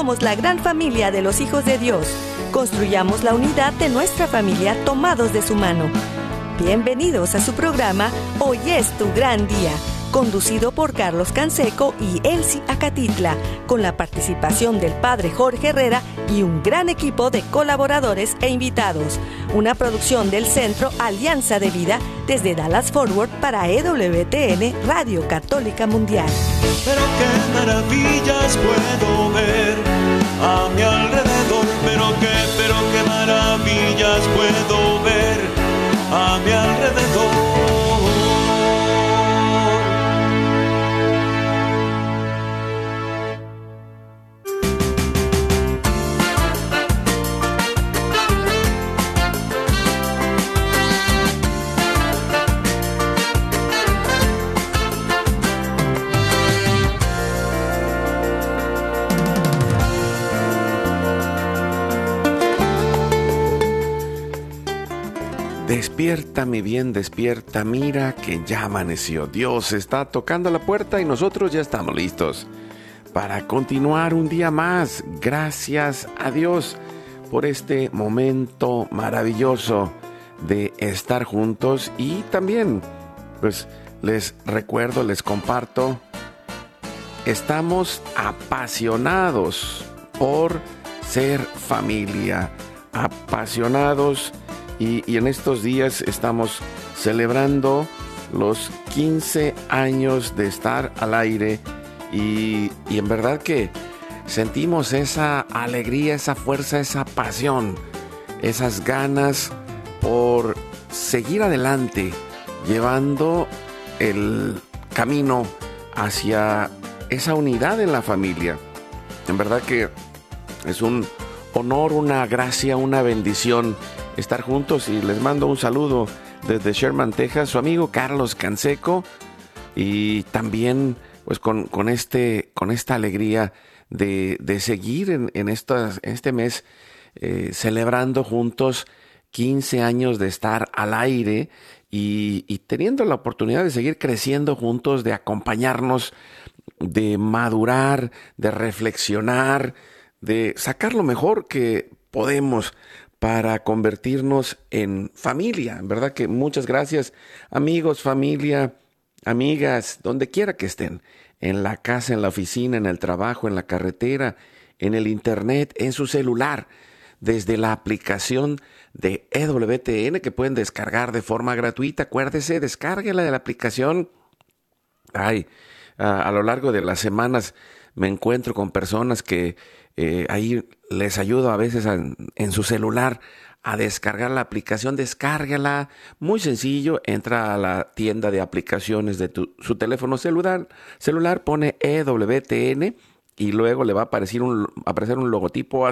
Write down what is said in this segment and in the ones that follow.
Somos la gran familia de los hijos de Dios. Construyamos la unidad de nuestra familia tomados de su mano. Bienvenidos a su programa Hoy es tu gran día, conducido por Carlos Canseco y Elsie Acatitla, con la participación del Padre Jorge Herrera y un gran equipo de colaboradores e invitados. Una producción del Centro Alianza de Vida desde Dallas Forward para EWTN Radio Católica Mundial. Pero qué maravillas puedo ver a mi alrededor, pero qué maravillas puedo ver a mi alrededor. Despierta, mi bien, despierta, mira que ya amaneció. Dios está tocando la puerta y nosotros ya estamos listos para continuar un día más. Gracias a Dios por este momento maravilloso de estar juntos y también, pues, les recuerdo, les comparto, estamos apasionados por ser familia, apasionados. Y en estos días estamos celebrando los 15 años de estar al aire y en verdad que sentimos esa alegría, esa fuerza, esa pasión, esas ganas por seguir adelante, llevando el camino hacia esa unidad en la familia. En verdad que es un honor, una gracia, una bendición estar juntos y les mando un saludo desde Sherman, Texas, su amigo Carlos Canseco, y también pues con esta alegría de seguir en este mes celebrando juntos 15 años de estar al aire y teniendo la oportunidad de seguir creciendo juntos, de acompañarnos, de madurar, de reflexionar, de sacar lo mejor que podemos para convertirnos en familia. En verdad que muchas gracias, amigos, familia, amigas, donde quiera que estén, en la casa, en la oficina, en el trabajo, en la carretera, en el internet, en su celular, desde la aplicación de EWTN que pueden descargar de forma gratuita. Acuérdese, descárguela de la aplicación. A lo largo de las semanas me encuentro con personas que ahí les ayudo a veces en su celular a descargar la aplicación. Descárgala, muy sencillo, entra a la tienda de aplicaciones de su teléfono celular, pone EWTN y luego le va a aparecer un logotipo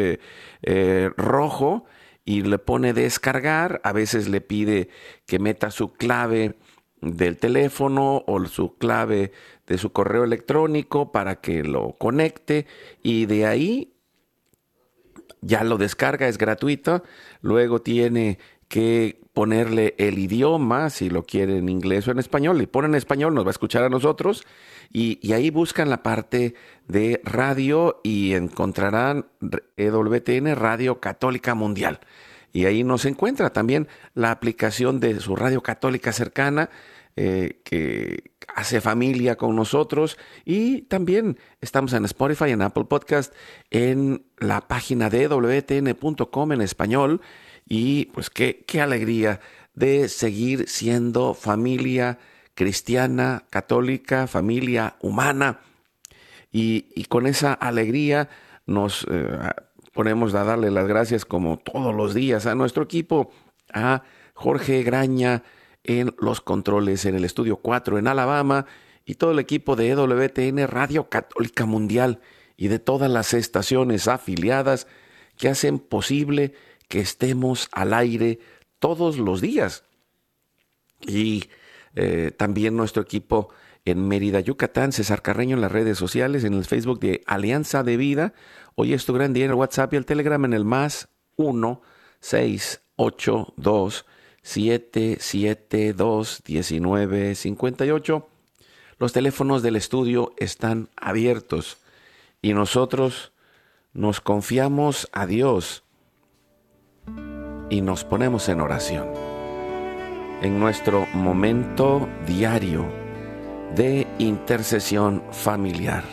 rojo y le pone descargar. A veces le pide que meta su clave del teléfono o su clave de su correo electrónico para que lo conecte y de ahí ya lo descarga, es gratuito. Luego tiene que ponerle el idioma, si lo quiere en inglés o en español. Le pone en español, nos va a escuchar a nosotros y ahí buscan la parte de radio y encontrarán EWTN Radio Católica Mundial. Y ahí nos encuentra también la aplicación de su radio católica cercana, que hace familia con nosotros, y también estamos en Spotify, en Apple Podcast, en la página de EWTN.com en español, y pues qué alegría de seguir siendo familia cristiana, católica, familia humana, y con esa alegría nos ponemos a darle las gracias como todos los días a nuestro equipo, a Jorge Graña en los controles en el Estudio 4 en Alabama y todo el equipo de EWTN Radio Católica Mundial y de todas las estaciones afiliadas que hacen posible que estemos al aire todos los días. Y también nuestro equipo en Mérida, Yucatán, César Carreño en las redes sociales, en el Facebook de Alianza de Vida. Hoy es tu gran día en el WhatsApp y el Telegram en el +1 682 772 1958. Los teléfonos del estudio están abiertos y nosotros nos confiamos a Dios y nos ponemos en oración. En nuestro momento diario de intercesión familiar.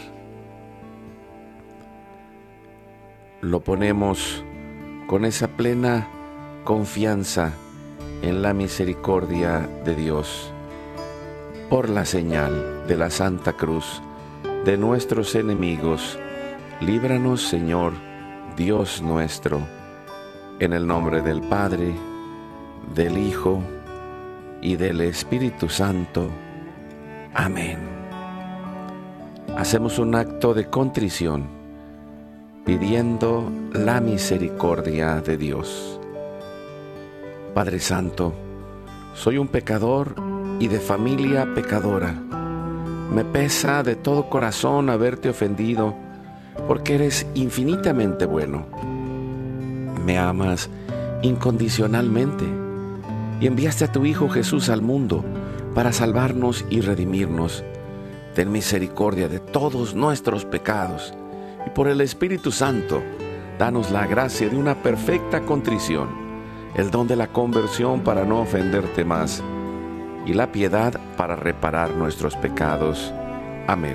Lo ponemos con esa plena confianza en la misericordia de Dios, por la señal de la Santa Cruz de nuestros enemigos. Líbranos, Señor, Dios nuestro, en el nombre del Padre, del Hijo y del Espíritu Santo. Amén. Hacemos un acto de contrición, pidiendo la misericordia de Dios. Padre Santo, soy un pecador y de familia pecadora. Me pesa de todo corazón haberte ofendido, porque eres infinitamente bueno. Me amas incondicionalmente y enviaste a tu Hijo Jesús al mundo para salvarnos y redimirnos. Ten misericordia de todos nuestros pecados y por el Espíritu Santo, danos la gracia de una perfecta contrición, el don de la conversión para no ofenderte más y la piedad para reparar nuestros pecados. Amén.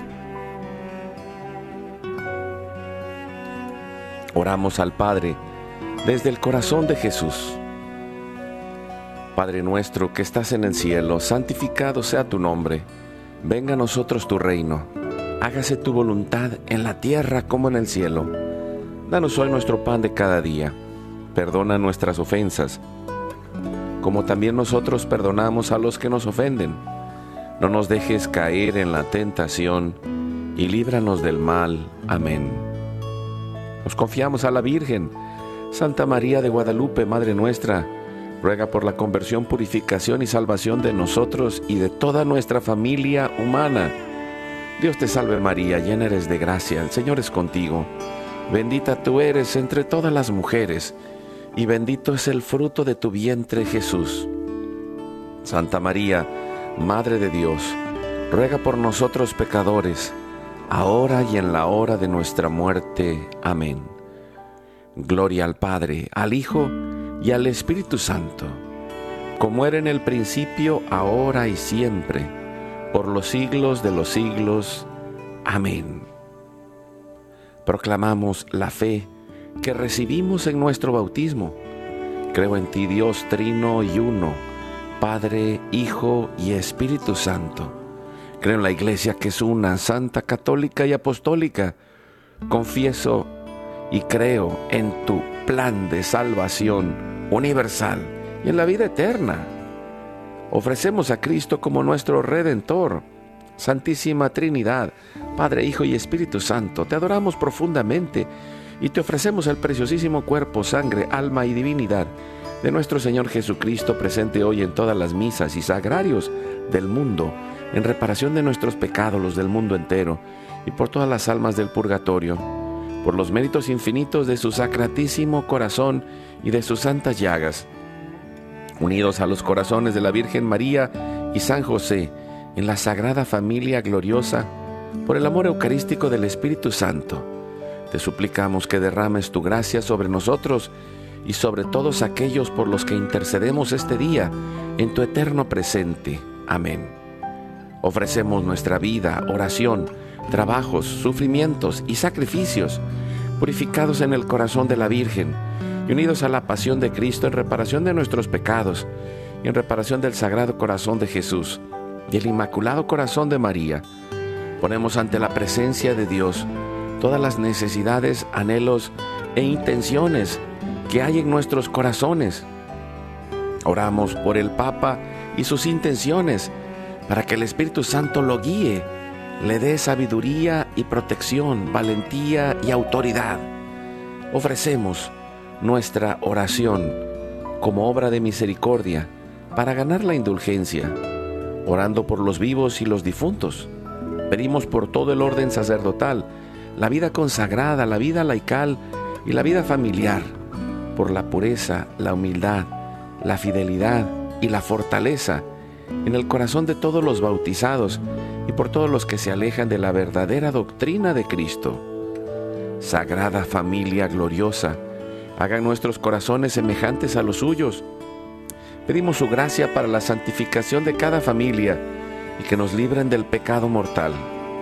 Oramos al Padre desde el corazón de Jesús. Padre nuestro que estás en el cielo, santificado sea tu nombre. Venga a nosotros tu reino. Hágase tu voluntad en la tierra como en el cielo. Danos hoy nuestro pan de cada día. Perdona nuestras ofensas, como también nosotros perdonamos a los que nos ofenden. No nos dejes caer en la tentación y líbranos del mal. Amén. Nos confiamos a la Virgen. Santa María de Guadalupe, Madre nuestra, ruega por la conversión, purificación y salvación de nosotros y de toda nuestra familia humana. Dios te salve María, llena eres de gracia, el Señor es contigo. Bendita tú eres entre todas las mujeres, y bendito es el fruto de tu vientre, Jesús. Santa María, Madre de Dios, ruega por nosotros pecadores, ahora y en la hora de nuestra muerte. Amén. Gloria al Padre, al Hijo y al Espíritu Santo, como era en el principio, ahora y siempre, por los siglos de los siglos. Amén. Proclamamos la fe que recibimos en nuestro bautismo. Creo en ti, Dios trino y uno, Padre, Hijo y Espíritu Santo. Creo en la Iglesia que es una, santa, católica y apostólica. Confieso y creo en tu plan de salvación universal y en la vida eterna. Ofrecemos a Cristo como nuestro Redentor. Santísima Trinidad, Padre, Hijo y Espíritu Santo, te adoramos profundamente y te ofrecemos el preciosísimo cuerpo, sangre, alma y divinidad de nuestro Señor Jesucristo, presente hoy en todas las misas y sagrarios del mundo, en reparación de nuestros pecados, los del mundo entero, y por todas las almas del purgatorio, por los méritos infinitos de su sacratísimo corazón y de sus santas llagas, unidos a los corazones de la Virgen María y San José, en la sagrada familia gloriosa, por el amor eucarístico del Espíritu Santo, te suplicamos que derrames tu gracia sobre nosotros y sobre todos aquellos por los que intercedemos este día en tu eterno presente. Amén. Ofrecemos nuestra vida, oración, trabajos, sufrimientos y sacrificios, purificados en el corazón de la Virgen y unidos a la pasión de Cristo en reparación de nuestros pecados y en reparación del Sagrado Corazón de Jesús y el Inmaculado Corazón de María. Ponemos ante la presencia de Dios todas las necesidades, anhelos e intenciones que hay en nuestros corazones. Oramos por el Papa y sus intenciones, para que el Espíritu Santo lo guíe, le dé sabiduría y protección, valentía y autoridad. Ofrecemos nuestra oración como obra de misericordia para ganar la indulgencia, orando por los vivos y los difuntos. Pedimos por todo el orden sacerdotal, la vida consagrada, la vida laical y la vida familiar, por la pureza, la humildad, la fidelidad y la fortaleza en el corazón de todos los bautizados y por todos los que se alejan de la verdadera doctrina de Cristo. Sagrada Familia gloriosa, hagan nuestros corazones semejantes a los suyos. Pedimos su gracia para la santificación de cada familia y que nos libren del pecado mortal.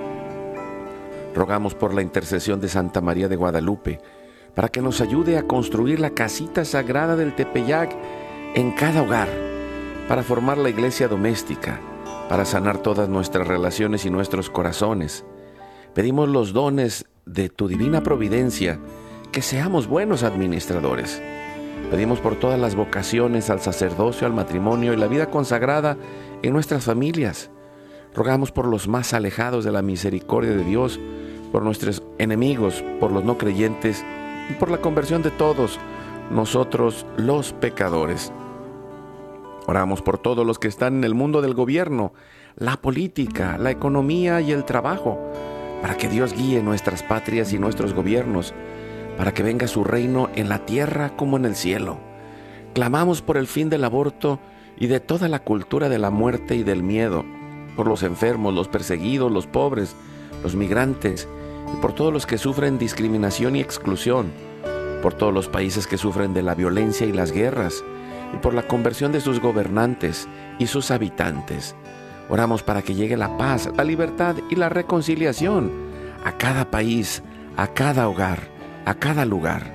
Rogamos por la intercesión de Santa María de Guadalupe, para que nos ayude a construir la casita sagrada del Tepeyac en cada hogar, para formar la iglesia doméstica, para sanar todas nuestras relaciones y nuestros corazones. Pedimos los dones de tu divina providencia, que seamos buenos administradores. Pedimos por todas las vocaciones al sacerdocio, al matrimonio y la vida consagrada en nuestras familias. Rogamos por los más alejados de la misericordia de Dios, por nuestros enemigos, por los no creyentes y por la conversión de todos nosotros los pecadores. Oramos por todos los que están en el mundo del gobierno, la política, la economía y el trabajo, para que Dios guíe nuestras patrias y nuestros gobiernos, para que venga su reino en la tierra como en el cielo. Clamamos por el fin del aborto y de toda la cultura de la muerte y del miedo, por los enfermos, los perseguidos, los pobres, los migrantes, y por todos los que sufren discriminación y exclusión, por todos los países que sufren de la violencia y las guerras, y por la conversión de sus gobernantes y sus habitantes. Oramos para que llegue la paz, la libertad y la reconciliación a cada país, a cada hogar, a cada lugar.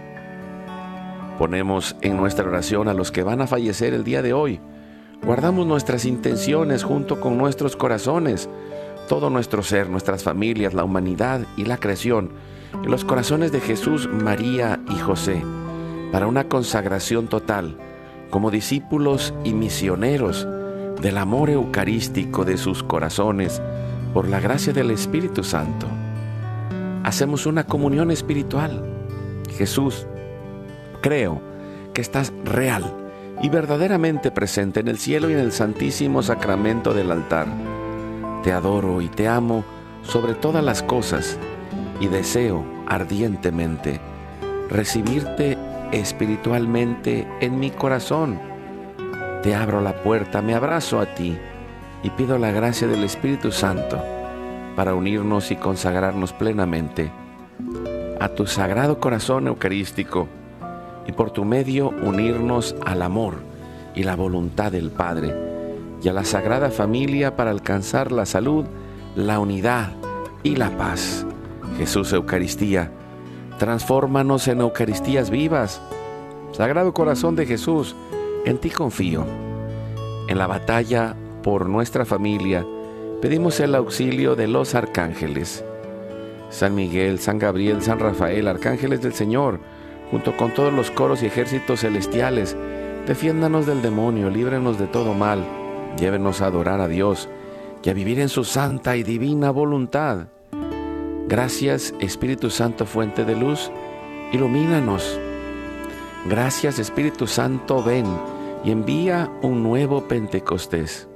Ponemos en nuestra oración a los que van a fallecer el día de hoy. Guardamos nuestras intenciones junto con nuestros corazones, todo nuestro ser, nuestras familias, la humanidad y la creación, en los corazones de Jesús, María y José, para una consagración total, como discípulos y misioneros del amor eucarístico de sus corazones, por la gracia del Espíritu Santo. Hacemos una comunión espiritual. Jesús, creo que estás real y verdaderamente presente en el cielo y en el santísimo sacramento del altar. Te adoro y te amo sobre todas las cosas y deseo ardientemente recibirte espiritualmente en mi corazón. Te abro la puerta, me abrazo a ti y pido la gracia del Espíritu Santo para unirnos y consagrarnos plenamente a tu sagrado corazón eucarístico y por tu medio unirnos al amor y la voluntad del Padre y a la Sagrada Familia para alcanzar la salud, la unidad y la paz. Jesús Eucaristía, transfórmanos en Eucaristías vivas. Sagrado Corazón de Jesús, en ti confío. En la batalla por nuestra familia, pedimos el auxilio de los arcángeles. San Miguel, San Gabriel, San Rafael, arcángeles del Señor, junto con todos los coros y ejércitos celestiales, defiéndanos del demonio, líbrenos de todo mal, llévenos a adorar a Dios y a vivir en su santa y divina voluntad. Gracias, Espíritu Santo, fuente de luz, ilumínanos. Gracias, Espíritu Santo, ven y envía un nuevo Pentecostés.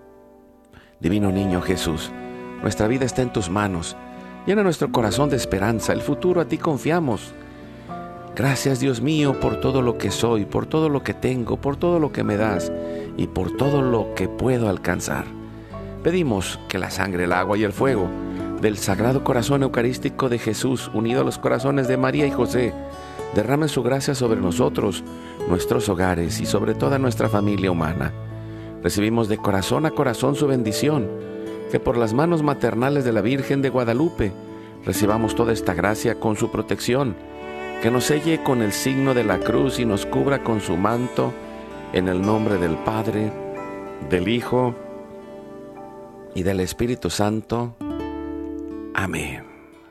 Divino Niño Jesús, nuestra vida está en tus manos. Llena nuestro corazón de esperanza, el futuro a ti confiamos. Gracias, Dios mío, por todo lo que soy, por todo lo que tengo, por todo lo que me das y por todo lo que puedo alcanzar. Pedimos que la sangre, el agua y el fuego del Sagrado Corazón Eucarístico de Jesús, unido a los corazones de María y José, derramen su gracia sobre nosotros, nuestros hogares y sobre toda nuestra familia humana. Recibimos de corazón a corazón su bendición, que por las manos maternales de la Virgen de Guadalupe recibamos toda esta gracia con su protección, que nos selle con el signo de la cruz y nos cubra con su manto, en el nombre del Padre, del Hijo y del Espíritu Santo. Amén.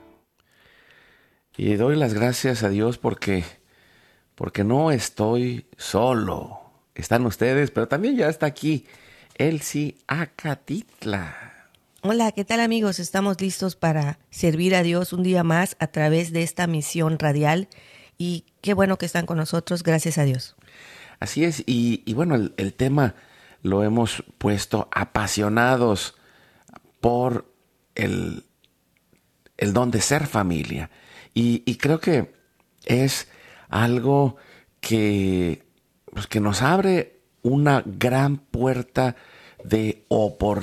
Y doy las gracias a Dios porque no estoy solo. Están ustedes, pero también ya está aquí Elsie Acatitla. Hola, ¿qué tal, amigos? Estamos listos para servir a Dios un día más a través de esta misión radial y qué bueno que están con nosotros, gracias a Dios. Así es, y bueno, el tema lo hemos puesto apasionados por el don de ser familia. Y creo que es algo que nos abre una gran puerta de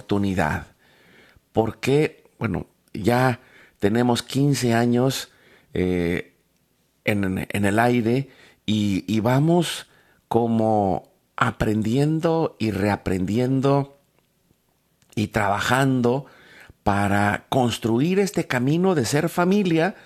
oportunidad. Porque, bueno, ya tenemos 15 años en el aire y vamos como aprendiendo y reaprendiendo y trabajando para construir este camino de ser familia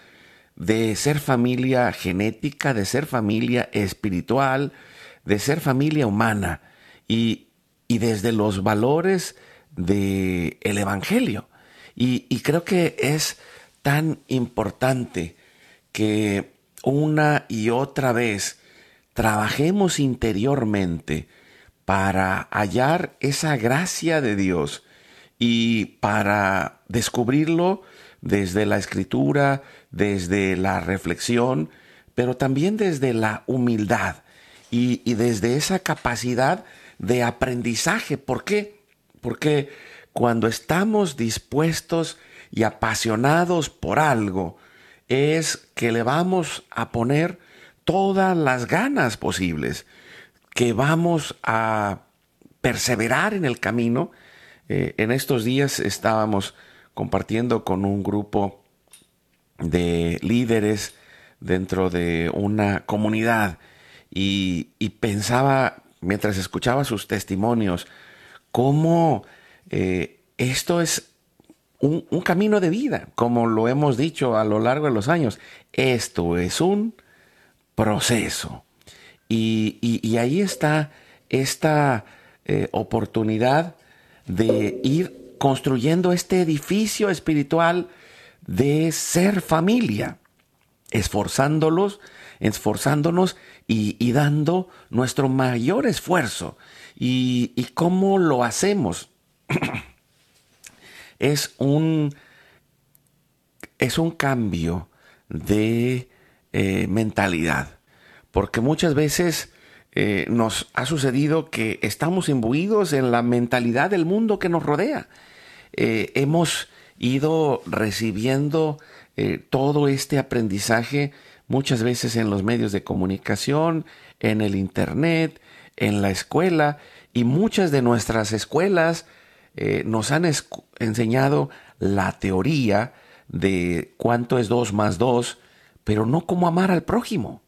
genética, de ser familia espiritual, de ser familia humana y desde los valores del Evangelio. Y creo que es tan importante que una y otra vez trabajemos interiormente para hallar esa gracia de Dios y para descubrirlo desde la Escritura, desde la reflexión, pero también desde la humildad y desde esa capacidad de aprendizaje. ¿Por qué? Porque cuando estamos dispuestos y apasionados por algo, es que le vamos a poner todas las ganas posibles, que vamos a perseverar en el camino. En estos días estábamos compartiendo con un grupo de líderes dentro de una comunidad y pensaba, mientras escuchaba sus testimonios, cómo esto es un camino de vida, como lo hemos dicho a lo largo de los años. Esto es un proceso. Y ahí está esta oportunidad de ir construyendo este edificio espiritual de ser familia, esforzándonos y dando nuestro mayor esfuerzo. ¿Y cómo lo hacemos? Es un cambio de mentalidad, porque muchas veces nos ha sucedido que estamos imbuidos en la mentalidad del mundo que nos rodea. Hemos ido recibiendo todo este aprendizaje muchas veces en los medios de comunicación, en el internet, en la escuela, y muchas de nuestras escuelas nos han enseñado la teoría de cuánto es 2 más 2, pero no cómo amar al prójimo.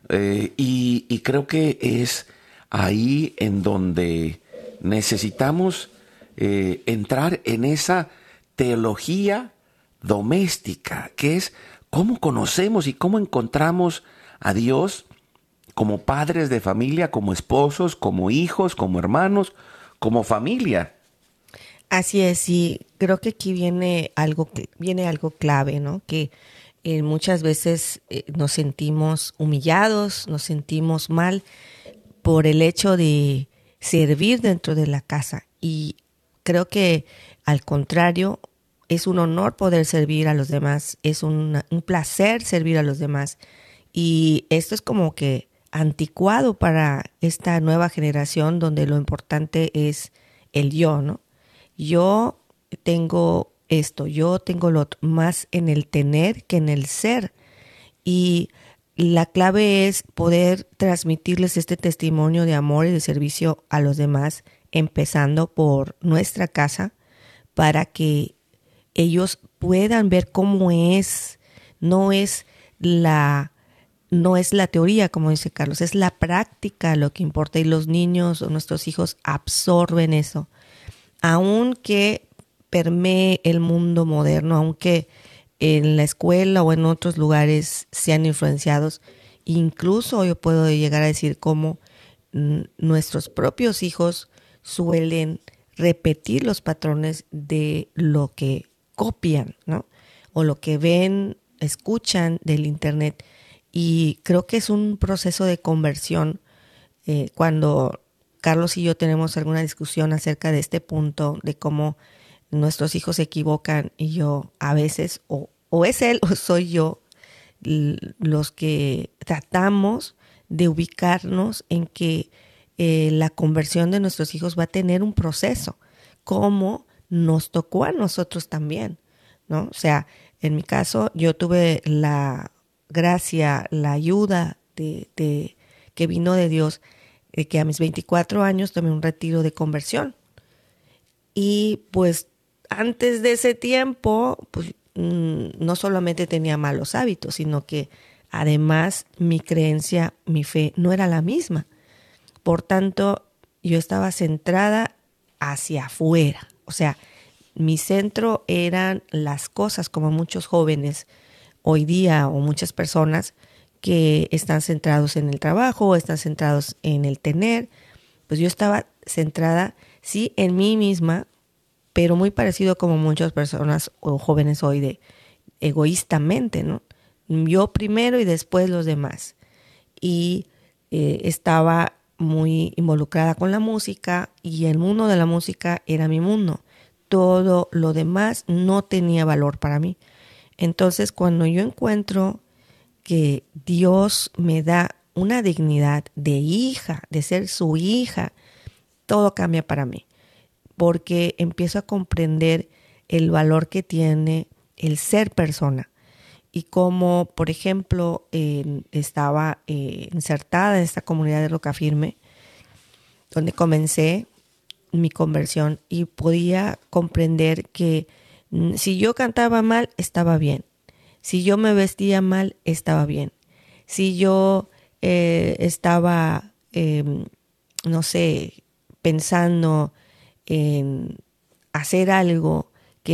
Y creo que es ahí en donde necesitamos entrar en esa teología doméstica, que es cómo conocemos y cómo encontramos a Dios como padres de familia, como esposos, como hijos, como hermanos, como familia. Así es, y creo que aquí viene algo clave, ¿no? Que muchas veces nos sentimos humillados, nos sentimos mal por el hecho de servir dentro de la casa. Y creo que al contrario, es un honor poder servir a los demás, es un placer servir a los demás. Y esto es como que anticuado para esta nueva generación donde lo importante es el yo, ¿no? Yo tengo esto, yo tengo lo otro, más en el tener que en el ser. Y la clave es poder transmitirles este testimonio de amor y de servicio a los demás, empezando por nuestra casa, para que ellos puedan ver cómo es, no es la teoría, como dice Carlos, es la práctica lo que importa, y los niños o nuestros hijos absorben eso. Aunque permee el mundo moderno, aunque en la escuela o en otros lugares sean influenciados, incluso yo puedo llegar a decir cómo nuestros propios hijos suelen repetir los patrones de lo que copian, ¿no? O lo que ven, escuchan del internet. Y creo que es un proceso de conversión. Cuando Carlos y yo tenemos alguna discusión acerca de este punto, de cómo nuestros hijos se equivocan, y yo a veces, o es él o soy yo, los que tratamos de ubicarnos en que la conversión de nuestros hijos va a tener un proceso, como nos tocó a nosotros también, ¿no? O sea, en mi caso, yo tuve la gracia, la ayuda de que vino de Dios, que a mis 24 años tomé un retiro de conversión. Y pues antes de ese tiempo, pues no solamente tenía malos hábitos, sino que además mi creencia, mi fe no era la misma. Por tanto, yo estaba centrada hacia afuera. O sea, mi centro eran las cosas, como muchos jóvenes hoy día o muchas personas que están centrados en el trabajo o están centrados en el tener. Pues yo estaba centrada, sí, en mí misma, pero muy parecido como muchas personas o jóvenes hoy de egoístamente, ¿no? Yo primero y después los demás. Y estaba muy involucrada con la música y el mundo de la música era mi mundo. Todo lo demás no tenía valor para mí. Entonces, cuando yo encuentro que Dios me da una dignidad de hija, de ser su hija, todo cambia para mí, porque empiezo a comprender el valor que tiene el ser persona. Y como, por ejemplo, estaba insertada en esta comunidad de Roca Firme, donde comencé mi conversión y podía comprender que si yo cantaba mal, estaba bien. Si yo me vestía mal, estaba bien. Si yo estaba, no sé, pensando en hacer algo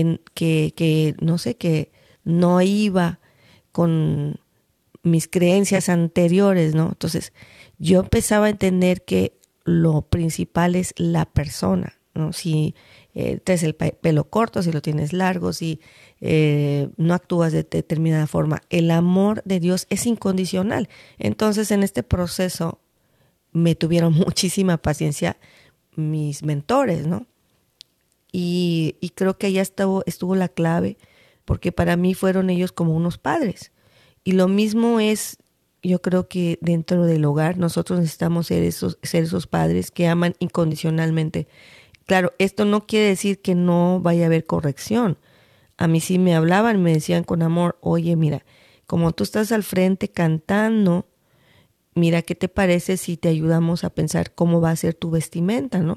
que no sé, que no iba con mis creencias anteriores, ¿no? Entonces, yo empezaba a entender que lo principal es la persona, ¿no? Si traes el pelo corto, si lo tienes largo, si no actúas de determinada forma, el amor de Dios es incondicional. Entonces, en este proceso me tuvieron muchísima paciencia mis mentores, ¿no? Y creo que allá estuvo la clave, porque para mí fueron ellos como unos padres. Y lo mismo es, yo creo que dentro del hogar nosotros necesitamos ser esos padres que aman incondicionalmente. Claro, esto no quiere decir que no vaya a haber corrección. A mí sí me hablaban, me decían con amor, oye, mira, como tú estás al frente cantando, mira, ¿qué te parece si te ayudamos a pensar cómo va a ser tu vestimenta, ¿no?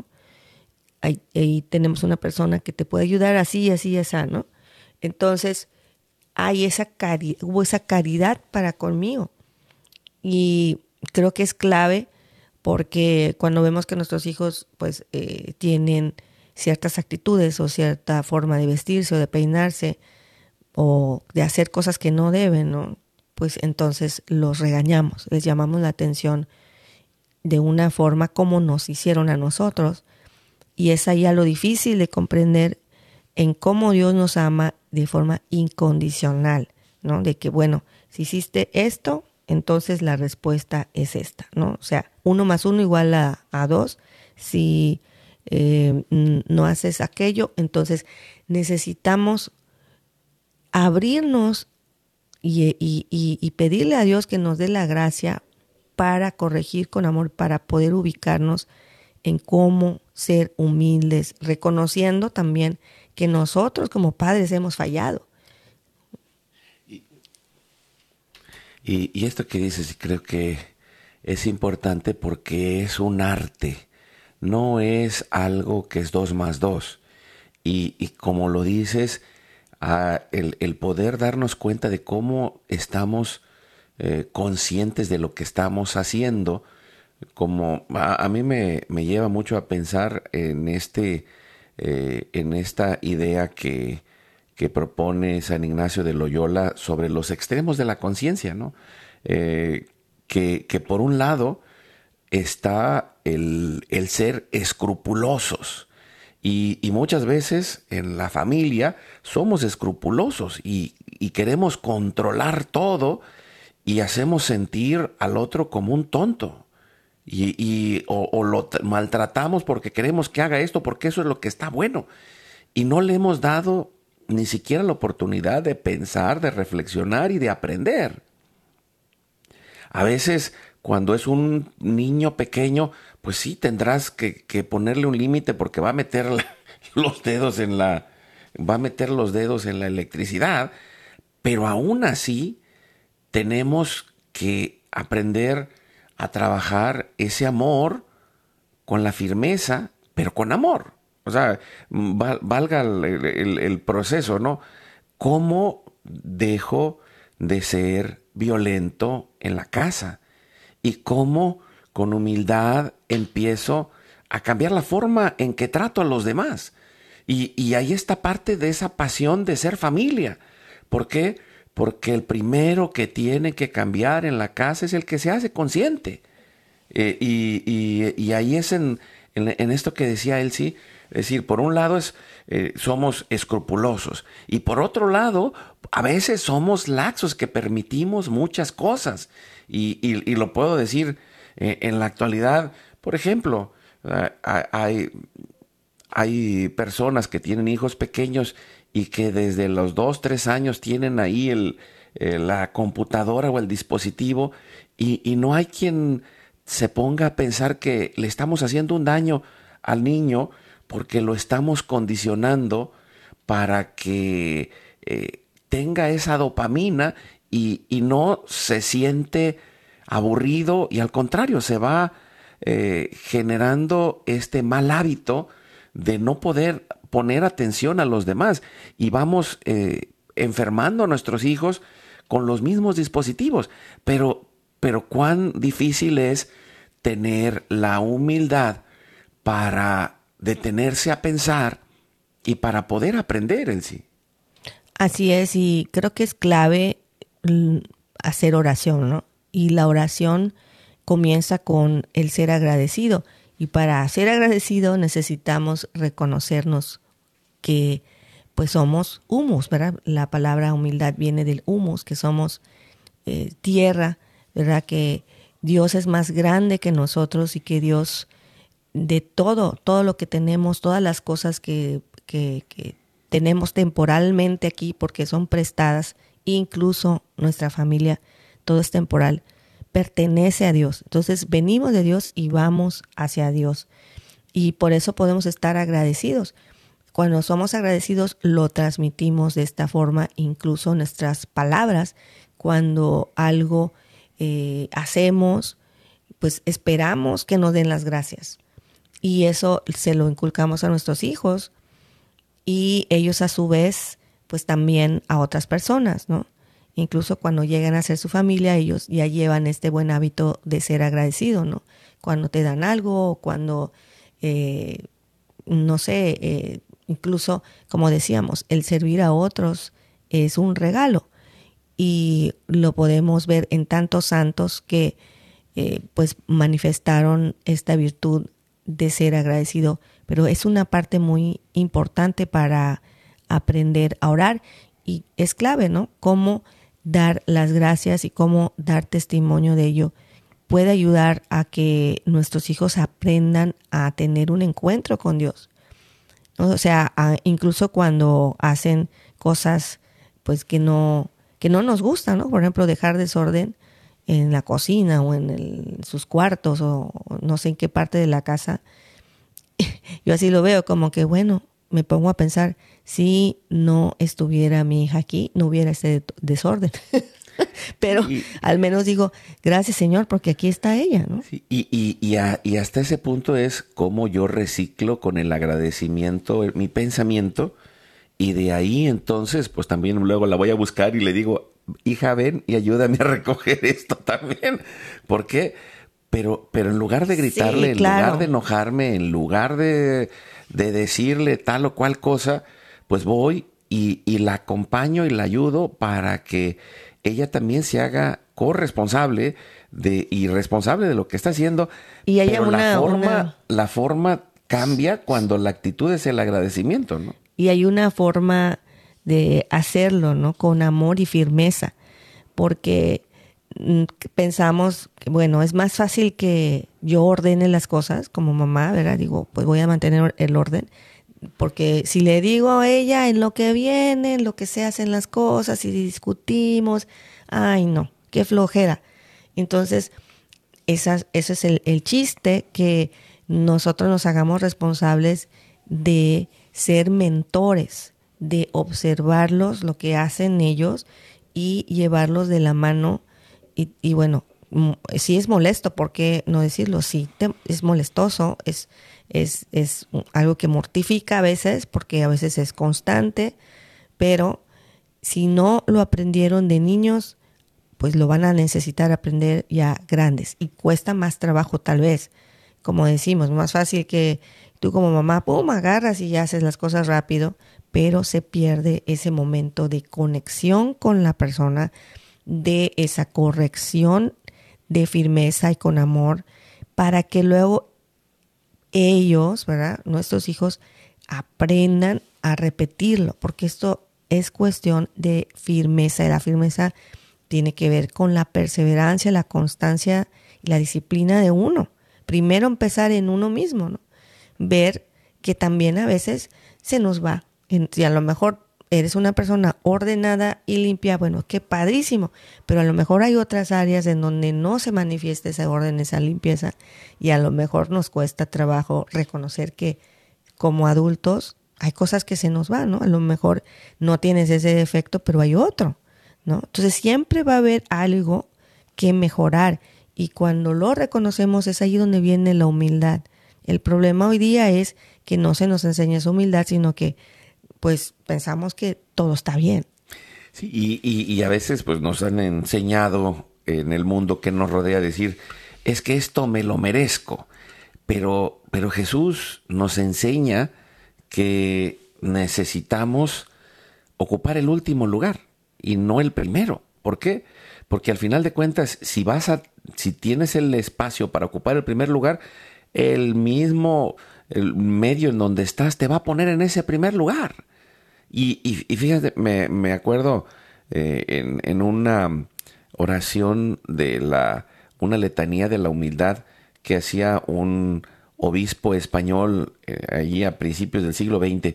Ahí tenemos una persona que te puede ayudar así, así, así, ¿no? Entonces, hubo esa caridad para conmigo. Y creo que es clave porque cuando vemos que nuestros hijos pues tienen ciertas actitudes o cierta forma de vestirse o de peinarse o de hacer cosas que no deben, ¿no? Pues entonces los regañamos, les llamamos la atención de una forma como nos hicieron a nosotros. Y es ahí a lo difícil de comprender en cómo Dios nos ama de forma incondicional, ¿no? De que, bueno, si hiciste esto, entonces la respuesta es esta, ¿no? O sea, 1 más 1 igual a 2. Si no haces aquello, entonces necesitamos abrirnos y pedirle a Dios que nos dé la gracia para corregir con amor, para poder ubicarnos en cómo ser humildes, reconociendo también que nosotros como padres hemos fallado. Y esto que dices, creo que es importante porque es un arte, no es algo que es 2 más 2. Y como lo dices, el poder darnos cuenta de cómo estamos conscientes de lo que estamos haciendo, como a mí me lleva mucho a pensar en esta idea que propone San Ignacio de Loyola sobre los extremos de la conciencia, ¿no? Que por un lado está el ser escrupulosos y muchas veces en la familia somos escrupulosos y queremos controlar todo y hacemos sentir al otro como un tonto. O lo maltratamos porque queremos que haga esto, porque eso es lo que está bueno. Y no le hemos dado ni siquiera la oportunidad de pensar, de reflexionar y de aprender. A veces, cuando es un niño pequeño, pues sí tendrás que ponerle un límite porque va a meter los dedos en la electricidad. Pero aún así, tenemos que aprender a trabajar ese amor con la firmeza, pero con amor. O sea, valga el proceso, ¿no? ¿cómo dejo de ser violento en la casa? Y cómo con humildad empiezo a cambiar la forma en que trato a los demás. Y ahí está parte de esa pasión de ser familia. ¿Por qué? Porque el primero que tiene que cambiar en la casa es el que se hace consciente. Y ahí es en esto que decía Elsie. Es decir, por un lado somos escrupulosos y por otro lado a veces somos laxos que permitimos muchas cosas y lo puedo decir en la actualidad. Por ejemplo, hay personas que tienen hijos pequeños y que desde los 2, 3 años tienen ahí la computadora o el dispositivo y no hay quien se ponga a pensar que le estamos haciendo un daño al niño porque lo estamos condicionando para que tenga esa dopamina y no se siente aburrido y al contrario se va generando este mal hábito de no poder poner atención a los demás y vamos enfermando a nuestros hijos con los mismos dispositivos. Pero cuán difícil es tener la humildad para detenerse a pensar y para poder aprender en sí. Así es, y creo que es clave hacer oración, ¿no? Y la oración comienza con el ser agradecido. Y para ser agradecido necesitamos reconocernos que pues somos humus, ¿verdad? La palabra humildad viene del humus, que somos tierra, ¿verdad? Que Dios es más grande que nosotros y que Dios de todo lo que tenemos, todas las cosas que tenemos temporalmente aquí porque son prestadas, incluso nuestra familia, todo es temporal, pertenece a Dios. Entonces venimos de Dios y vamos hacia Dios. Y por eso podemos estar agradecidos. Cuando somos agradecidos lo transmitimos de esta forma, incluso nuestras palabras. Cuando algo hacemos, pues esperamos que nos den las gracias. Y eso se lo inculcamos a nuestros hijos y ellos a su vez, pues también a otras personas, ¿no? Incluso cuando llegan a ser su familia, ellos ya llevan este buen hábito de ser agradecido, ¿no? Cuando te dan algo, cuando, no sé, incluso, como decíamos, el servir a otros es un regalo. Y lo podemos ver en tantos santos que pues manifestaron esta virtud de ser agradecido, pero es una parte muy importante para aprender a orar y es clave, ¿no? Cómo dar las gracias y cómo dar testimonio de ello puede ayudar a que nuestros hijos aprendan a tener un encuentro con Dios, ¿no? O sea, incluso cuando hacen cosas pues que no nos gustan, ¿no? Por ejemplo, dejar desorden en la cocina o en sus cuartos o no sé en qué parte de la casa. Yo así lo veo como que, bueno, me pongo a pensar, si no estuviera mi hija aquí, no hubiera este desorden. Pero al menos digo, gracias Señor, porque aquí está ella, ¿no? Sí, y hasta ese punto es cómo yo reciclo con el agradecimiento mi pensamiento y de ahí entonces pues también luego la voy a buscar y le digo, hija, ven y ayúdame a recoger esto también. ¿Por qué? Pero en lugar de gritarle, sí, claro, en lugar de enojarme, en lugar de decirle tal o cual cosa, pues voy y la acompaño y la ayudo para que ella también se haga corresponsable y responsable de lo que está haciendo. Y hay pero la forma cambia cuando la actitud es el agradecimiento, ¿no? Y hay una forma de hacerlo, ¿no? Con amor y firmeza, porque pensamos que, bueno, es más fácil que yo ordene las cosas como mamá, ¿verdad? Digo, pues voy a mantener el orden, porque si le digo a ella en lo que viene, en lo que se hacen las cosas y discutimos, ay no, qué flojera. Entonces, ese es el chiste, que nosotros nos hagamos responsables de ser mentores, de observarlos, lo que hacen ellos y llevarlos de la mano. Y bueno, sí es molesto, ¿por qué no decirlo? Sí, es molestoso, es algo que mortifica a veces, porque a veces es constante, pero si no lo aprendieron de niños, pues lo van a necesitar aprender ya grandes y cuesta más trabajo tal vez. Como decimos, más fácil que tú como mamá, pum, agarras y ya haces las cosas rápido, pero se pierde ese momento de conexión con la persona, de esa corrección de firmeza y con amor, para que luego ellos, ¿verdad?, nuestros hijos, aprendan a repetirlo, porque esto es cuestión de firmeza, y la firmeza tiene que ver con la perseverancia, la constancia y la disciplina de uno. Primero empezar en uno mismo, ¿no? Ver que también a veces se nos va. Si a lo mejor eres una persona ordenada y limpia, bueno, qué padrísimo, pero a lo mejor hay otras áreas en donde no se manifiesta ese orden, esa limpieza, y a lo mejor nos cuesta trabajo reconocer que como adultos hay cosas que se nos van, ¿no? A lo mejor no tienes ese defecto, pero hay otro, ¿no? Entonces siempre va a haber algo que mejorar, y cuando lo reconocemos es ahí donde viene la humildad. El problema hoy día es que no se nos enseña esa humildad, sino que pues pensamos que todo está bien. Sí, y a veces pues nos han enseñado en el mundo que nos rodea decir, es que esto me lo merezco. Pero Jesús nos enseña que necesitamos ocupar el último lugar y no el primero. ¿Por qué? Porque al final de cuentas, si tienes el espacio para ocupar el primer lugar, el medio en donde estás te va a poner en ese primer lugar. Y fíjate, me acuerdo en una oración de una letanía de la humildad que hacía un obispo español allí a principios del siglo XX,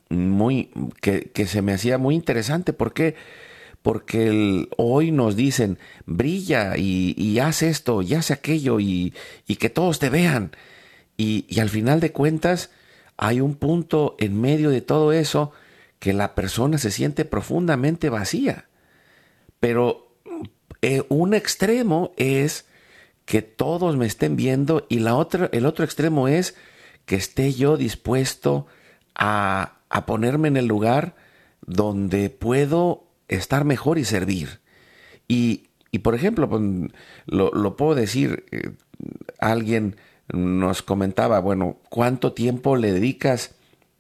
que se me hacía muy interesante. ¿Por qué? Porque hoy nos dicen, brilla y haz esto y haz aquello y que todos te vean. Y al final de cuentas hay un punto en medio de todo eso que la persona se siente profundamente vacía. Pero un extremo es que todos me estén viendo, y el otro extremo es que esté yo dispuesto a ponerme en el lugar donde puedo estar mejor y servir. Y por ejemplo, pues, lo puedo decir, alguien nos comentaba, bueno, ¿cuánto tiempo le dedicas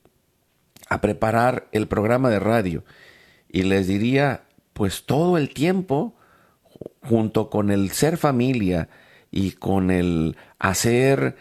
a preparar el programa de radio? Y les diría, pues todo el tiempo, junto con el ser familia y con el hacer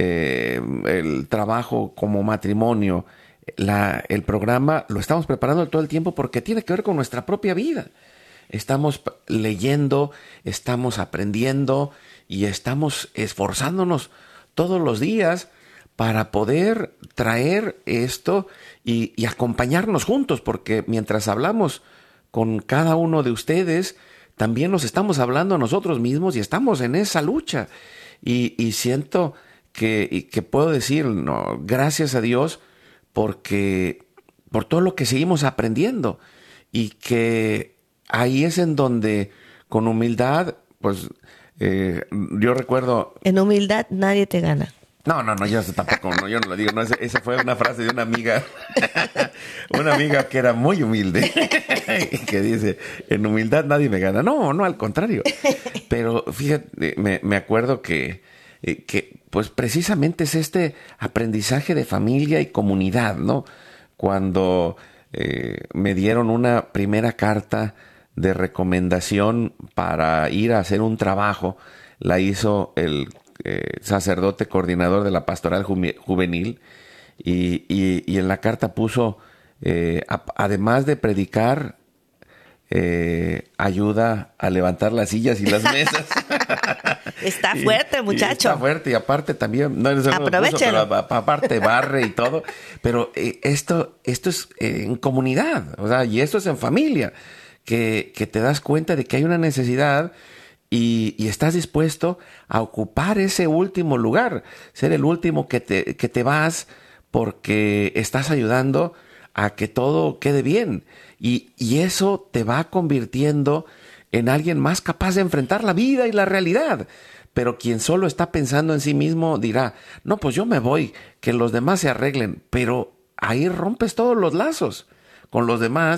el trabajo como matrimonio, el programa lo estamos preparando todo el tiempo porque tiene que ver con nuestra propia vida. Estamos leyendo, estamos aprendiendo y estamos esforzándonos todos los días para poder traer esto y acompañarnos juntos, porque mientras hablamos con cada uno de ustedes, también nos estamos hablando a nosotros mismos y estamos en esa lucha. Y siento que puedo decir, no, gracias a Dios por todo lo que seguimos aprendiendo, y que ahí es en donde con humildad, pues yo recuerdo... En humildad nadie te gana. No, yo tampoco, yo no lo digo. No, esa fue una frase de una amiga, una amiga que era muy humilde, que dice, en humildad nadie me gana. No, al contrario. Pero fíjate, me acuerdo que pues precisamente es este aprendizaje de familia y comunidad, ¿no? Cuando me dieron una primera carta de recomendación para ir a hacer un trabajo, la hizo el sacerdote coordinador de la pastoral juvenil, y en la carta puso, además de predicar, ayuda a levantar las sillas y las mesas. Está fuerte, muchacho. Está fuerte, y aparte también, no, aprovechalo. Aparte barre y todo, pero esto es en comunidad, o sea, y esto es en familia, que te das cuenta de que hay una necesidad. Y estás dispuesto a ocupar ese último lugar, ser el último que te vas, porque estás ayudando a que todo quede bien. Y eso te va convirtiendo en alguien más capaz de enfrentar la vida y la realidad. Pero quien solo está pensando en sí mismo dirá, no, pues yo me voy, que los demás se arreglen. Pero ahí rompes todos los lazos con los demás,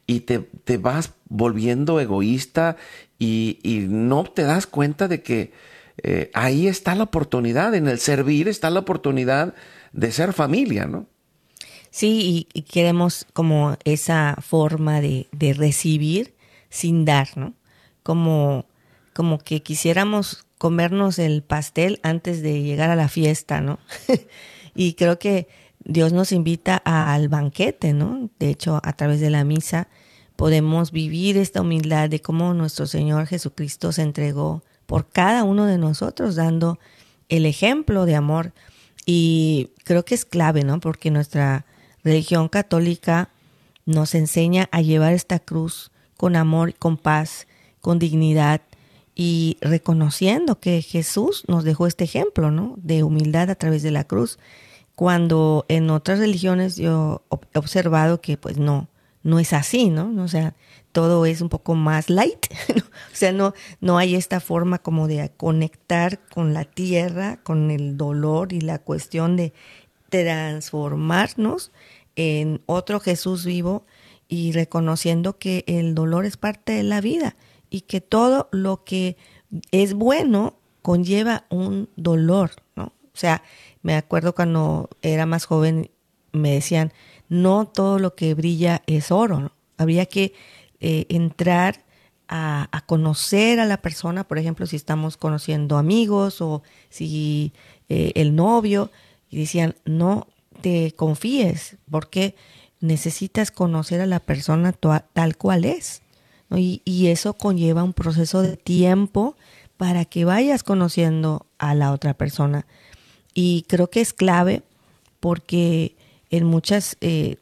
y te vas volviendo egoísta y no te das cuenta de que ahí está la oportunidad, en el servir está la oportunidad de ser familia, ¿no? Sí, y queremos como esa forma de recibir sin dar, ¿no? Como que quisiéramos comernos el pastel antes de llegar a la fiesta, ¿no? Y creo que Dios nos invita al banquete, ¿no? De hecho, a través de la misa podemos vivir esta humildad de cómo nuestro Señor Jesucristo se entregó por cada uno de nosotros, dando el ejemplo de amor. Y creo que es clave, ¿no? Porque nuestra religión católica nos enseña a llevar esta cruz con amor, con paz, con dignidad y reconociendo que Jesús nos dejó este ejemplo, ¿no? De humildad a través de la cruz. Cuando en otras religiones yo he observado que pues no es así, ¿no? O sea, todo es un poco más light, ¿no? O sea, no hay esta forma como de conectar con la tierra, con el dolor y la cuestión de transformarnos en otro Jesús vivo y reconociendo que el dolor es parte de la vida y que todo lo que es bueno conlleva un dolor, ¿no? O sea, me acuerdo cuando era más joven me decían, no todo lo que brilla es oro, ¿no? Habría que entrar a conocer a la persona, por ejemplo, si estamos conociendo amigos o si el novio, y decían, no te confíes, porque necesitas conocer a la persona tal cual es, ¿no? Y eso conlleva un proceso de tiempo para que vayas conociendo a la otra persona. Y creo que es clave porque en muchos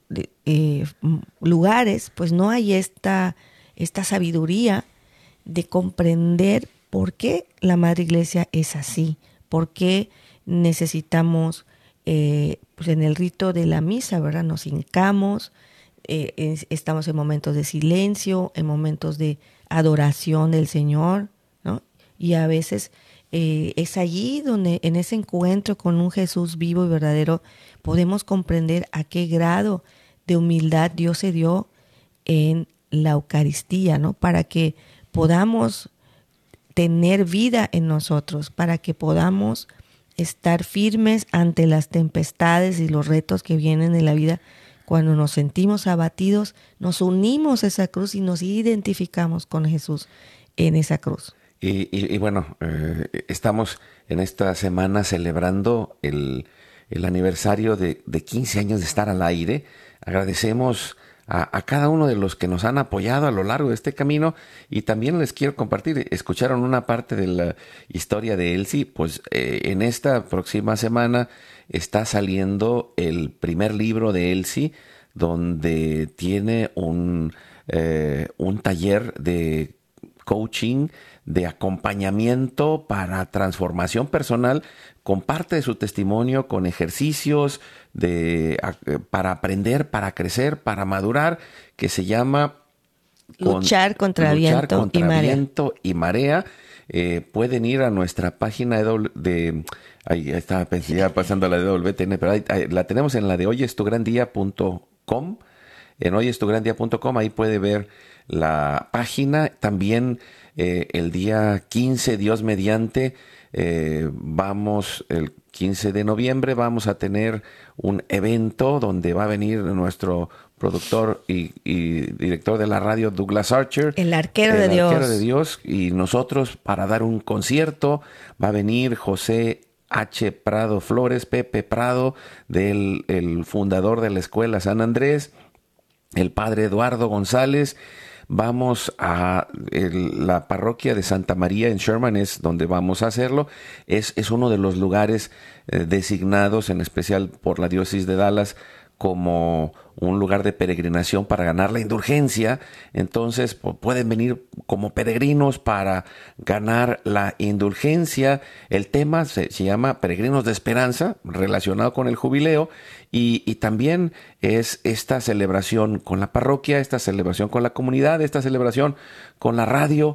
lugares pues no hay esta sabiduría de comprender por qué la Madre Iglesia es así, por qué necesitamos pues en el rito de la misa, ¿verdad? Nos hincamos, estamos en momentos de silencio, en momentos de adoración del Señor, ¿no? Y a veces es allí donde en ese encuentro con un Jesús vivo y verdadero podemos comprender a qué grado de humildad Dios se dio en la Eucaristía, ¿no? Para que podamos tener vida en nosotros, para que podamos estar firmes ante las tempestades y los retos que vienen en la vida. Cuando nos sentimos abatidos, nos unimos a esa cruz y nos identificamos con Jesús en esa cruz. Y bueno, estamos en esta semana celebrando el aniversario de 15 años de estar al aire. Agradecemos a cada uno de los que nos han apoyado a lo largo de este camino y también les quiero compartir, escucharon una parte de la historia de Elsie, pues en esta próxima semana está saliendo el primer libro de Elsie, donde tiene un taller de coaching, de acompañamiento para transformación personal, con parte de su testimonio, con ejercicios para aprender, para crecer, para madurar, que se llama Luchar contra viento y marea. Pueden ir a nuestra página ahí estaba ya pasando la de WTN, pero ahí la tenemos en la de hoyestugrandía.com. En hoyestugrandía.com, ahí puede ver la página. También el día 15, Dios mediante, vamos el 15 de noviembre, vamos a tener un evento donde va a venir nuestro productor y director de la radio, Douglas Archer. El arquero de Dios. Y nosotros para dar un concierto va a venir José H. Prado Flores, Pepe Prado, el fundador de la Escuela San Andrés, el padre Eduardo González. Vamos a la parroquia de Santa María en Sherman, es donde vamos a hacerlo. Es uno de los lugares designados, en especial por la diócesis de Dallas, como un lugar de peregrinación para ganar la indulgencia. Entonces pueden venir como peregrinos para ganar la indulgencia. El tema se llama Peregrinos de Esperanza, relacionado con el jubileo, y también es esta celebración con la parroquia, esta celebración con la comunidad, esta celebración con la radio,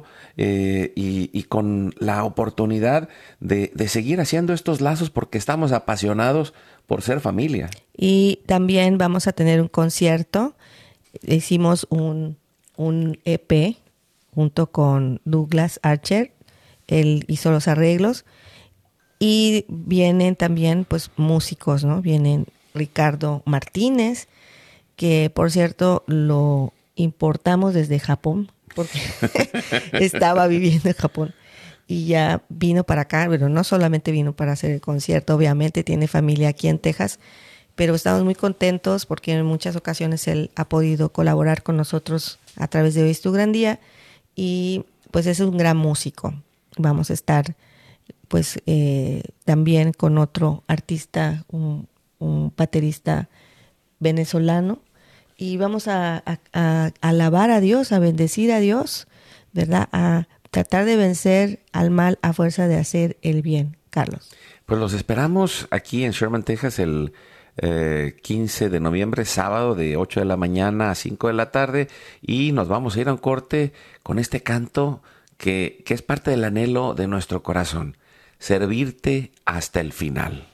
y con la oportunidad de seguir haciendo estos lazos, porque estamos apasionados por ser familia. Y también vamos a tener un concierto. Hicimos un un EP junto con Douglas Archer. Él hizo los arreglos. Y vienen también pues músicos, ¿no? Vienen Ricardo Martínez, que por cierto lo importamos desde Japón, porque estaba viviendo en Japón. Y ya vino para acá, pero no solamente vino para hacer el concierto, obviamente tiene familia aquí en Texas, pero estamos muy contentos porque en muchas ocasiones él ha podido colaborar con nosotros a través de Hoy es tu Gran Día, y pues es un gran músico. Vamos a estar pues también con otro artista, un baterista venezolano, y vamos a alabar a Dios, a bendecir a Dios, ¿verdad? A tratar de vencer al mal a fuerza de hacer el bien, Carlos. Pues los esperamos aquí en Sherman, Texas, el 15 de noviembre, sábado, de 8 de la mañana a 5 de la tarde, y nos vamos a ir a un corte con este canto que es parte del anhelo de nuestro corazón: servirte hasta el final.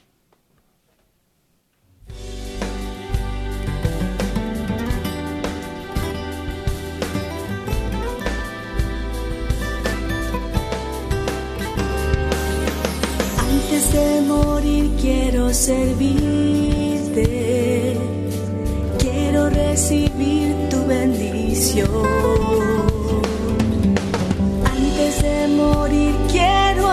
Antes de morir quiero servirte, quiero recibir tu bendición. Antes de morir quiero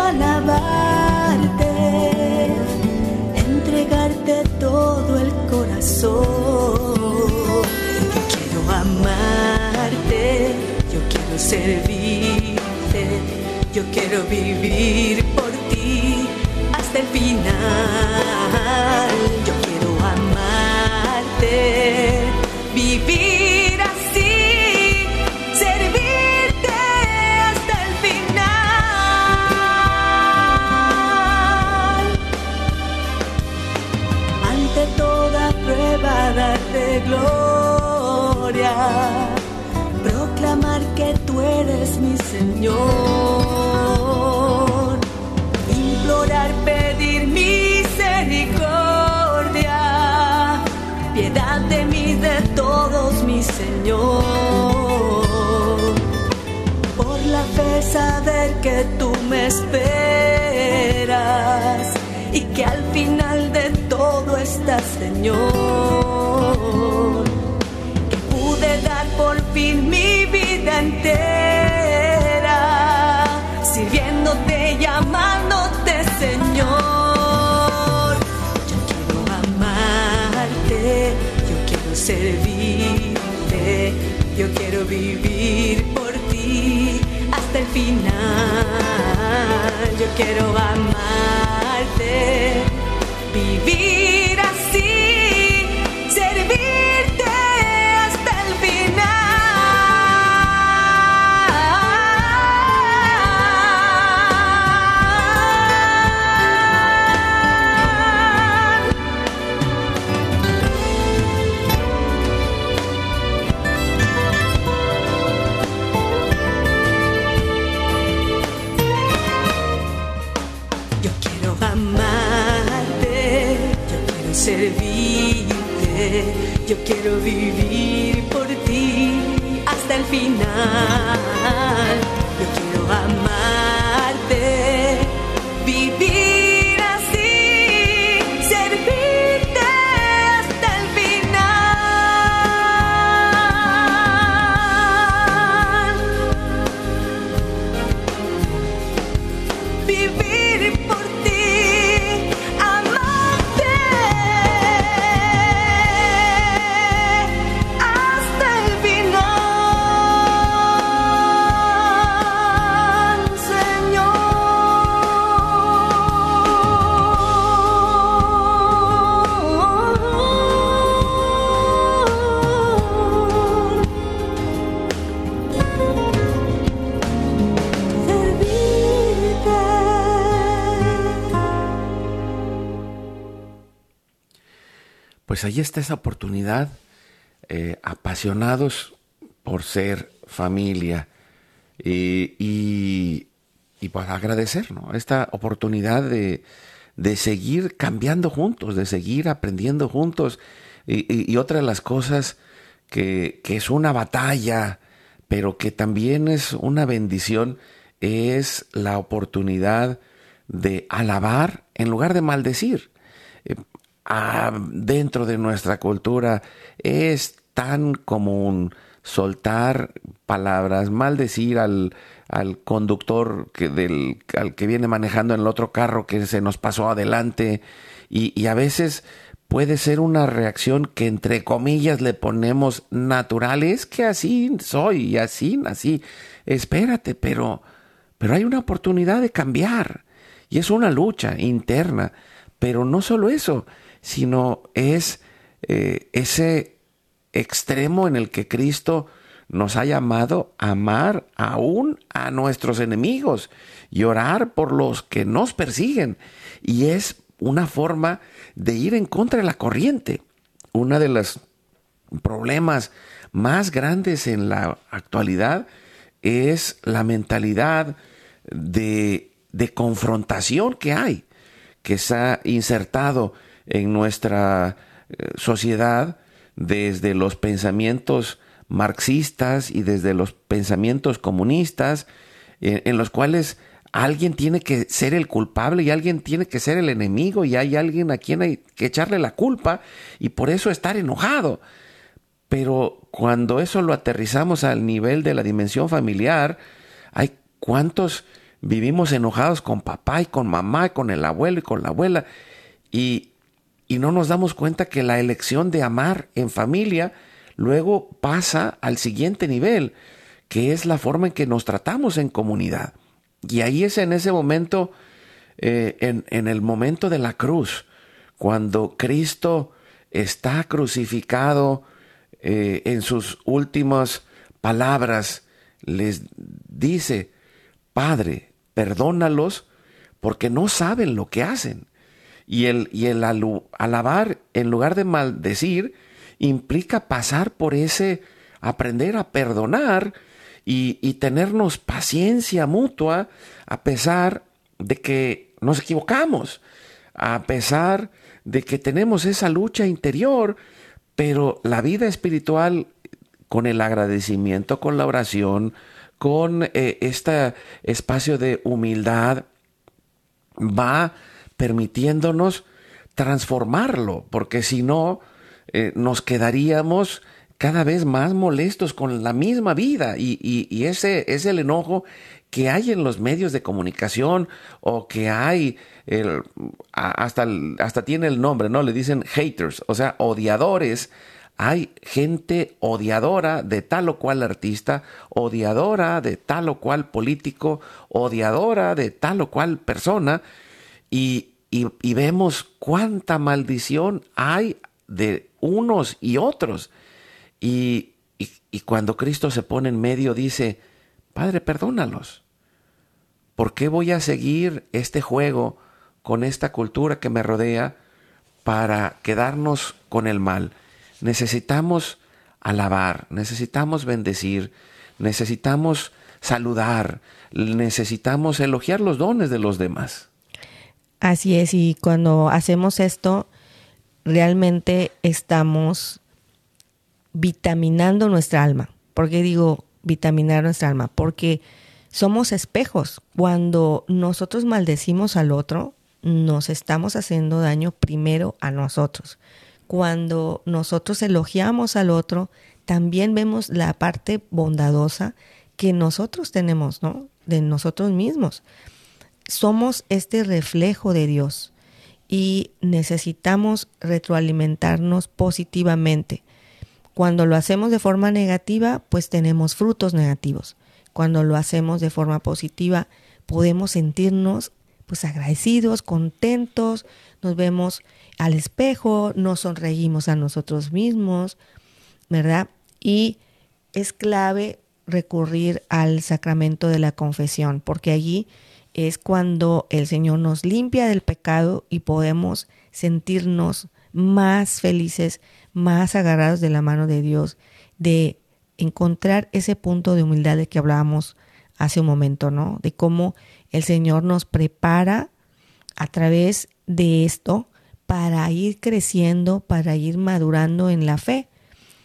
alabarte, entregarte todo el corazón. Yo quiero amarte, yo quiero servirte, yo quiero vivir por ti hasta el final. Yo quiero amarte, vivir así, servirte hasta el final. Ante toda prueba darte gloria, proclamar que tú eres mi Señor, implorar, pedir misericordia, piedad de mí, de todos, mi Señor. Por la fe saber que tú me esperas y que al final de todo estás, Señor. Que pude dar por fin mi vida entera, sirviéndote y amándote, Señor. Yo quiero amarte, yo quiero servirte, yo quiero vivir por ti hasta el final. Yo quiero amarte, vivir así, servirte hasta el final. Yo quiero amarte, yo quiero servirte, yo quiero vivir por ti hasta el final. Yo quiero amarte, vivir así, servirte hasta el final. Vivir por ti, amarte hasta el final, Señor. Pues ahí está esa oportunidad, apasionados por ser familia, y para agradecer, ¿no?, esta oportunidad de seguir cambiando juntos, de seguir aprendiendo juntos. Y otra de las cosas que es una batalla pero que también es una bendición, es la oportunidad de alabar en lugar de maldecir. Dentro de nuestra cultura es tan común soltar palabras, maldecir al conductor al que viene manejando en el otro carro que se nos pasó adelante, y a veces puede ser una reacción que entre comillas le ponemos natural. Es que así soy y así nací. Espérate, pero hay una oportunidad de cambiar, y es una lucha interna. Pero no solo eso, sino es ese extremo en el que Cristo nos ha llamado a amar aún a nuestros enemigos y orar por los que nos persiguen. Y es una forma de ir en contra de la corriente. Uno de los problemas más grandes en la actualidad es la mentalidad de confrontación que se ha insertado en nuestra sociedad desde los pensamientos marxistas y desde los pensamientos comunistas, en los cuales alguien tiene que ser el culpable y alguien tiene que ser el enemigo, y hay alguien a quien hay que echarle la culpa y por eso estar enojado. Pero cuando eso lo aterrizamos al nivel de la dimensión familiar, hay cuántos vivimos enojados con papá y con mamá, y con el abuelo y con la abuela, y no nos damos cuenta que la elección de amar en familia luego pasa al siguiente nivel, que es la forma en que nos tratamos en comunidad. Y ahí es en ese momento, en el momento de la cruz, cuando Cristo está crucificado, en sus últimas palabras les dice: Padre, perdónalos porque no saben lo que hacen. Y el alabar en lugar de maldecir implica pasar por ese aprender a perdonar y tenernos paciencia mutua a pesar de que nos equivocamos, a pesar de que tenemos esa lucha interior. Pero la vida espiritual, con el agradecimiento, con la oración, con este espacio de humildad, va permitiéndonos transformarlo, porque si no, nos quedaríamos cada vez más molestos con la misma vida, y ese es el enojo que hay en los medios de comunicación, o que hay hasta tiene el nombre, ¿no? Le dicen haters, o sea, odiadores. Hay gente odiadora de tal o cual artista, odiadora de tal o cual político, odiadora de tal o cual persona, y vemos cuánta maldición hay de unos y otros. Y cuando Cristo se pone en medio, dice: Padre, perdónalos. ¿Por qué voy a seguir este juego con esta cultura que me rodea para quedarnos con el mal? Necesitamos alabar, necesitamos bendecir, necesitamos saludar, necesitamos elogiar los dones de los demás. Así es, y cuando hacemos esto, realmente estamos vitaminando nuestra alma. ¿Por qué digo vitaminar nuestra alma? Porque somos espejos. Cuando nosotros maldecimos al otro, nos estamos haciendo daño primero a nosotros. Cuando nosotros elogiamos al otro, también vemos la parte bondadosa que nosotros tenemos, ¿no? De nosotros mismos. Somos este reflejo de Dios y necesitamos retroalimentarnos positivamente. Cuando lo hacemos de forma negativa, pues tenemos frutos negativos. Cuando lo hacemos de forma positiva, podemos sentirnos pues agradecidos, contentos, nos vemos al espejo, nos sonreímos a nosotros mismos, ¿verdad? Y es clave recurrir al sacramento de la confesión, porque allí es cuando el Señor nos limpia del pecado y podemos sentirnos más felices, más agarrados de la mano de Dios, de encontrar ese punto de humildad de que hablábamos hace un momento, ¿no? De cómo el Señor nos prepara a través de esto para ir creciendo, para ir madurando en la fe.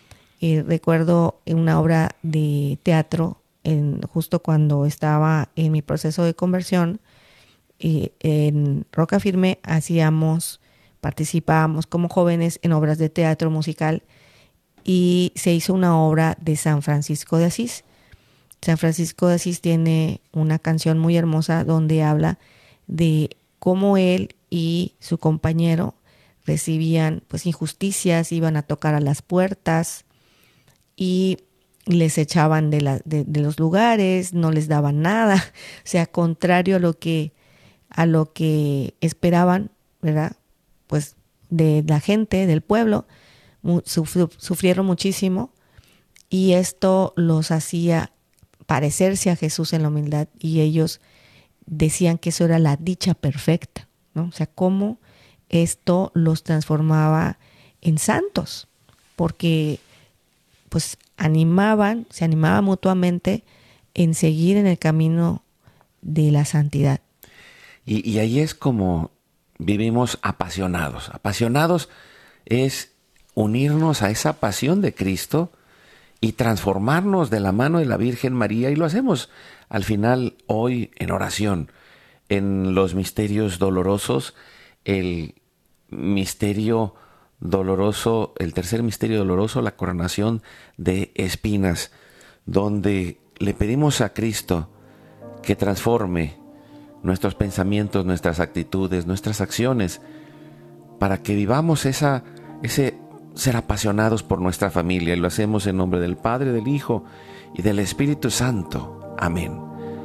Recuerdo una obra de teatro justo cuando estaba en mi proceso de conversión. En Roca Firme participábamos como jóvenes en obras de teatro musical, y se hizo una obra de San Francisco de Asís. San Francisco de Asís tiene una canción muy hermosa donde habla de cómo él y su compañero recibían pues injusticias, iban a tocar a las puertas y les echaban de los lugares, no les daban nada, o sea, contrario a lo que esperaban, ¿verdad? Pues de la gente, del pueblo, sufrieron muchísimo, y esto los hacía parecerse a Jesús en la humildad, y ellos decían que eso era la dicha perfecta, ¿no? O sea, cómo esto los transformaba en santos, porque pues se animaban mutuamente en seguir en el camino de la santidad. Y ahí es como vivimos apasionados. Apasionados es unirnos a esa pasión de Cristo y transformarnos de la mano de la Virgen María, y lo hacemos al final hoy en oración, en los misterios dolorosos, el misterio doloroso, el tercer misterio doloroso, la coronación de espinas, donde le pedimos a Cristo que transforme nuestros pensamientos, nuestras actitudes, nuestras acciones, para que vivamos ese ser apasionados por nuestra familia, y lo hacemos en nombre del Padre, del Hijo y del Espíritu Santo. Amén.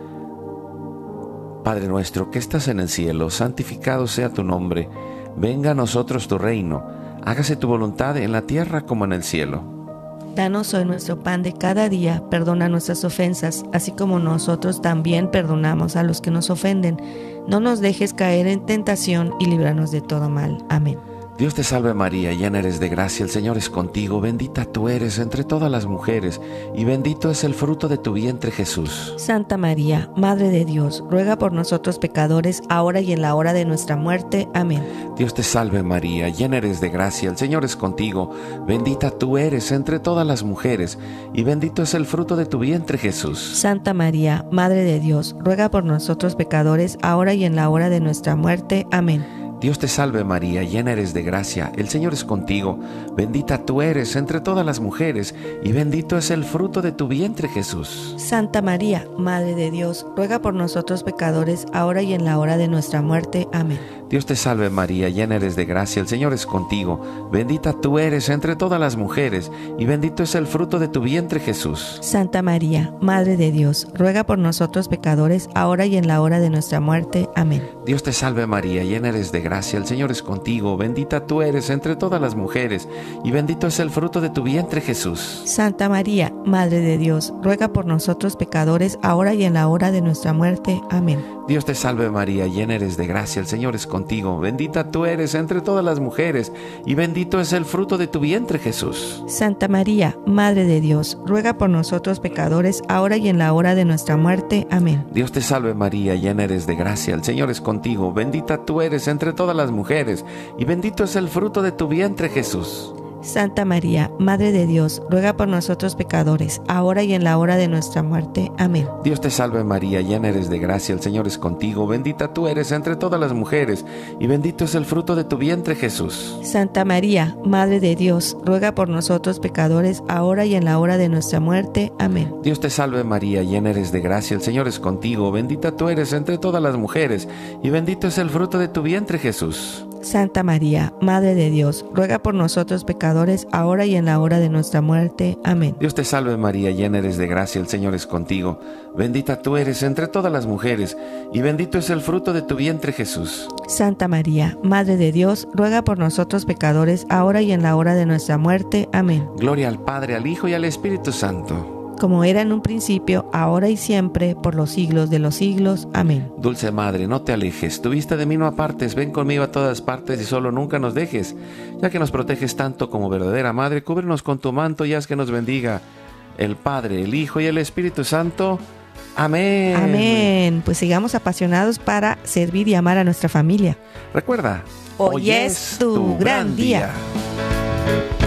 Padre nuestro que estás en el cielo, santificado sea tu nombre. Venga a nosotros tu reino. Hágase tu voluntad en la tierra como en el cielo. Danos hoy nuestro pan de cada día. Perdona nuestras ofensas, así como nosotros también perdonamos a los que nos ofenden. No nos dejes caer en tentación y líbranos de todo mal. Amén. Dios te salve María, llena eres de gracia, el Señor es contigo, bendita tú eres entre todas las mujeres, y bendito es el fruto de tu vientre Jesús. Santa María, Madre de Dios, ruega por nosotros pecadores, ahora y en la hora de nuestra muerte. Amén. Dios te salve María, llena eres de gracia, el Señor es contigo, bendita tú eres entre todas las mujeres, y bendito es el fruto de tu vientre Jesús. Santa María, Madre de Dios, ruega por nosotros pecadores, ahora y en la hora de nuestra muerte. Amén. Dios te salve María, llena eres de gracia, el Señor es contigo, bendita tú eres entre todas las mujeres, y bendito es el fruto de tu vientre Jesús. Santa María, Madre de Dios, ruega por nosotros pecadores, ahora y en la hora de nuestra muerte. Amén. Dios te salve María, llena eres de gracia, el Señor es contigo, bendita tú eres entre todas las mujeres, y bendito es el fruto de tu vientre Jesús. Santa María, Madre de Dios, ruega por nosotros pecadores, ahora y en la hora de nuestra muerte. Amén. Dios te salve María, llena eres de gracia, el Señor es contigo, bendita tú eres entre todas las mujeres, y bendito es el fruto de tu vientre Jesús. Santa María, Madre de Dios, ruega por nosotros pecadores, ahora y en la hora de nuestra muerte. Amén. Dios te salve María, llena eres de gracia, el Señor es contigo, bendita tú eres entre todas las mujeres, y bendito es el fruto de tu vientre Jesús. Santa María, Madre de Dios, ruega por nosotros pecadores, ahora y en la hora de nuestra muerte. Amén. Dios te salve María, llena eres de gracia, el Señor es contigo, bendita tú eres entre todas las mujeres, y bendito es el fruto de tu vientre Jesús. Santa María, Madre de Dios, ruega por nosotros pecadores, ahora y en la hora de nuestra muerte. Amén. Dios te salve María, llena eres de gracia, el Señor es contigo, bendita tú eres entre todas las mujeres, y bendito es el fruto de tu vientre Jesús. Santa María, Madre de Dios, ruega por nosotros pecadores, ahora y en la hora de nuestra muerte. Amén. Dios te salve María, llena eres de gracia, el Señor es contigo, bendita tú eres entre todas las mujeres, y bendito es el fruto de tu vientre Jesús. Santa María, Madre de Dios, ruega por nosotros pecadores, ahora y en la hora de nuestra muerte. Amén. Dios te salve María, llena eres de gracia, el Señor es contigo, bendita tú eres entre todas las mujeres, y bendito es el fruto de tu vientre Jesús. Santa María, Madre de Dios, ruega por nosotros pecadores, ahora y en la hora de nuestra muerte. Amén. Gloria al Padre, al Hijo y al Espíritu Santo, como era en un principio, ahora y siempre, por los siglos de los siglos. Amén. Dulce Madre, no te alejes, tu vista de mí no apartes, ven conmigo a todas partes y solo nunca nos dejes. Ya que nos proteges tanto como verdadera Madre, cúbrenos con tu manto y haz que nos bendiga el Padre, el Hijo y el Espíritu Santo. Amén. Amén. Pues sigamos apasionados para servir y amar a nuestra familia. Recuerda, hoy es tu gran día.